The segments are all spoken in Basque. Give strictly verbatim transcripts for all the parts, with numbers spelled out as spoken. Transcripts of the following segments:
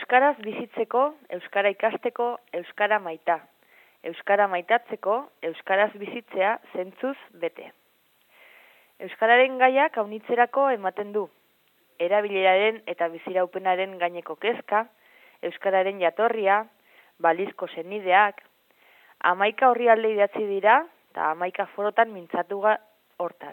Euskaraz bizitzeko, euskara ikasteko, euskara maita. Euskara maitatzeko, euskaraz bizitzea zentzuz bete. Euskararen gaiak aunitzerako ematen du. Erabileraren eta biziraupenaren gaineko kezka, euskararen jatorria, balizko senideak, hamaika orrialde idatzi dira eta hamaika forotan mintzatu hortaz.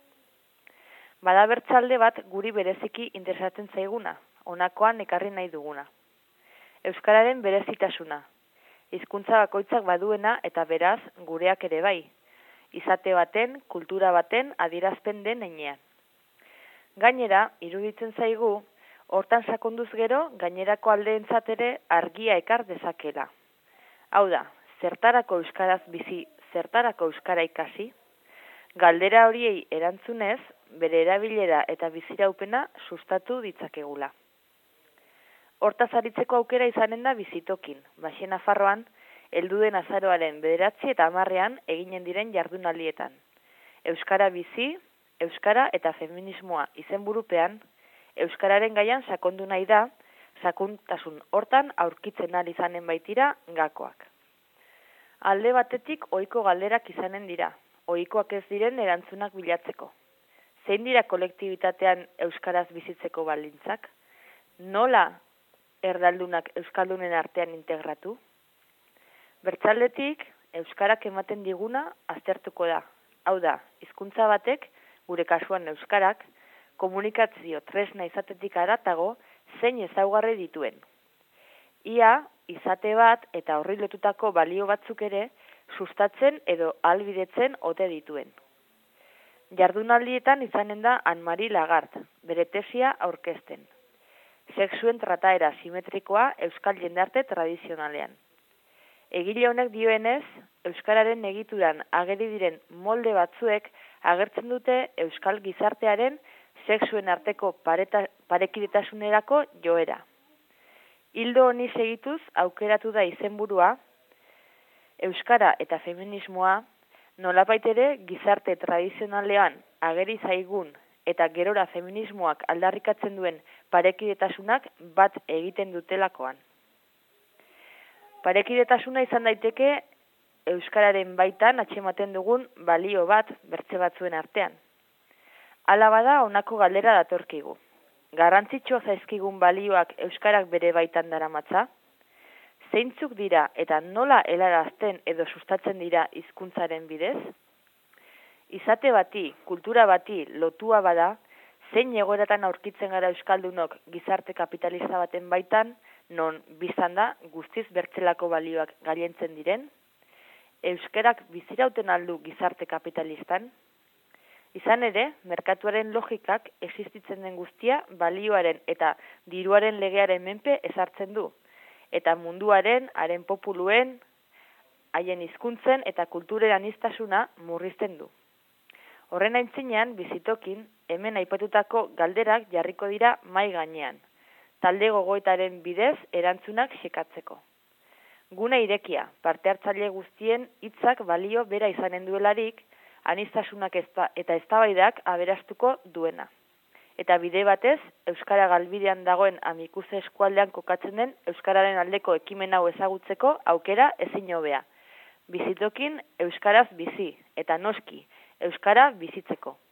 Bada bertsalde bat guri bereziki interesatzen zaiguna, honakoan ekarri nahi duguna. Euskararen berezitasuna, hizkuntza bakoitzak baduena eta beraz gureak ere bai, izate baten, kultura baten adierazpen den heinean. Gainera, iruditzen zaigu, hortan sakonduz gero, gainerako aldeentzat ere argia ekar dezakela. Hau da, zertarako euskaraz bizi, zertarako euskara ikasi, galdera horiei erantzunez, bere erabilera eta biziraupena sustatu ditzakegula. Hortaz aritzeko aukera izanen da bizitokin, Baxi Nafarroan, heldu den azaroaren bederatzi eta hamarrean eginen diren jardunaldietan. Euskara bizi, euskara eta feminismoa izenburupean, euskararen gaian sakondu nahi da, sakontasun hortan aurkitzen ari izanen baitira gakoak. Alde batetik ohiko galderak izanen dira, ohikoak ez diren erantzunak bilatzeko. Zein dira kolektibitatean euskaraz bizitzeko baldintzak? Nola erdaldunak euskaldunen artean integratu? Bertzaldetik, euskarak ematen diguna aztertuko da. Hau da, hizkuntza batek, gure kasuan euskarak, komunikazio tresna izatetik haratago zein ezaugarri dituen. Ia, izate bat eta horri lotutako balio batzuk ere sustatzen edo ahalbidetzen ote dituen. Jardunaldietan izanen da Anne-Marie Lagarde, bere tesia aurkezten. Sexuen trataera simetrikoa euskal jendarte tradizionalean. Egile honek dioenez, euskararen egituran ageri diren molde batzuek agertzen dute euskal gizartearen sexuen arteko pareta, parekidetasunerako joera. Hildo honi segituz aukeratu da izenburua, euskara eta feminismoa nolabait ere gizarte tradizionalean ageri zaigun eta gerora feminismoak aldarrikatzen duen parekidetasunak bat egiten dutelakoan. Parekidetasuna izan daiteke euskararen baitan atxematen dugun balio bat bertze batzuen artean. Hala bada honako galdera datorkigu. Garrantzitsua zaizkigun balioak euskarak bere baitan daramatza? Zeintzuk dira eta nola helarazten edo sustatzen dira hizkuntzaren bidez? Izate bati, kultura bati lotua bada, zein egoeratan aurkitzen gara euskaldunok gizarte kapitalista baten baitan, non biztan da guztiz bertzelako balioak gailentzen diren? Euskarak bizirauten aldu gizarte kapitalistan? Izan ere, merkatuaren logikak existitzen den guztia balioaren eta diruaren legearen menpe ezartzen du, eta munduaren, haren populuen, haien hizkuntzen eta kulturen aniztasuna murrizten du. Horren aintzinean, bizitokin, hemen aipatutako galderak jarriko dira mai gainean, talde gogoetaren bidez erantzunak xekatzeko. Gune irekia, parte hartzaile guztien hitzak balio bera izanen duelarik, aniztasunak eta eztabaidak aberastuko duena. Eta bide batez, euskara galbidean dagoen Amikuze eskualdean kokatzen den euskararen aldeko ekimen hau ezagutzeko aukera ezin hobea. Bizitokin euskaraz bizi eta noski euskara bizitzeko.